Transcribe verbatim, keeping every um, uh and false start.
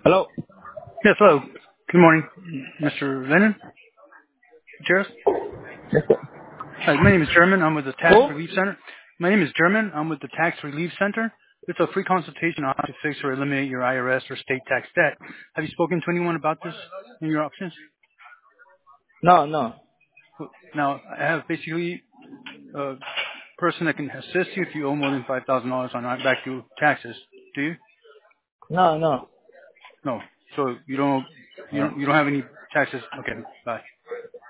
Hello? Yes, hello. Good morning, Mister Lennon Gutierrez. Yes, sir. Hi, my name is German. I'm with the Tax Who? Relief Center. My name is German. I'm with the Tax Relief Center. It's a free consultation on how to fix or eliminate your I R S or state tax debt. Have you spoken to anyone about this in your options? No, no. Now, I have basically a person that can assist you if you owe more than five thousand dollars on back to taxes. Do you? No, no. No. So you don't. You No. don't. You don't have any taxes. Okay. Bye.